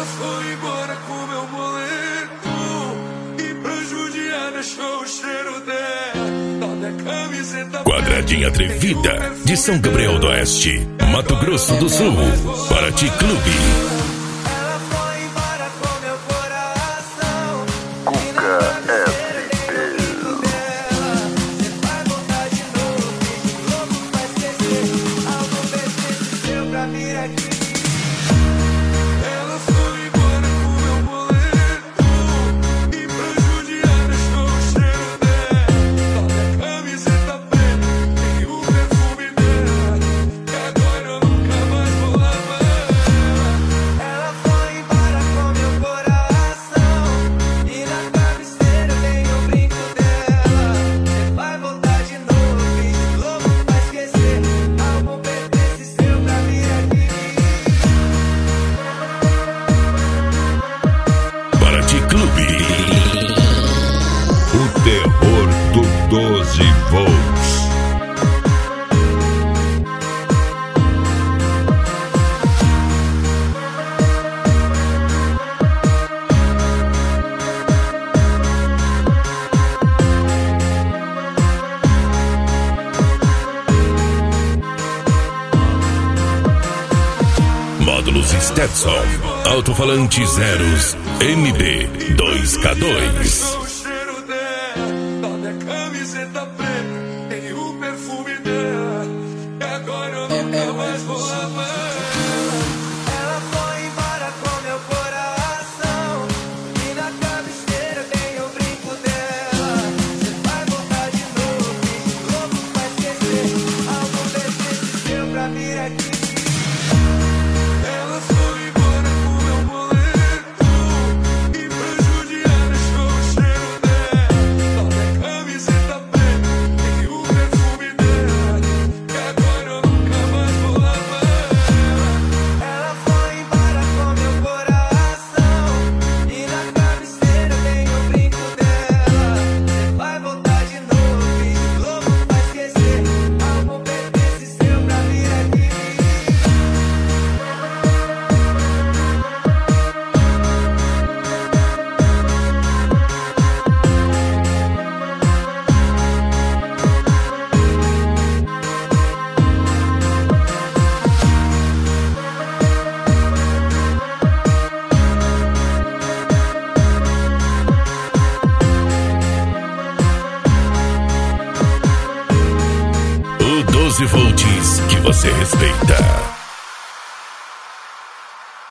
foi embora com meu boleto e pra judiar deixou o cheiro dela da camiseta. Quadradinha Atrevida de São Gabriel do Oeste, Mato Grosso do Sul, Paraty Clube. O terror do 12 volts. Módulos Stetson, alto-falante zeros, MB2K2. O 12 volts que você respeita.